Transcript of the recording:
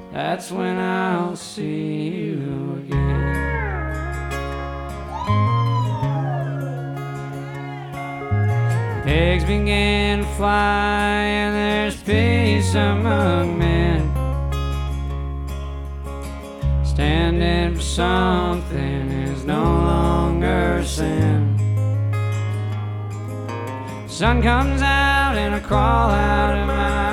that's when I'll see you again. Pigs begin to fly and there's peace among men, standing for something is no longer sin. Sun comes out and I crawl out of my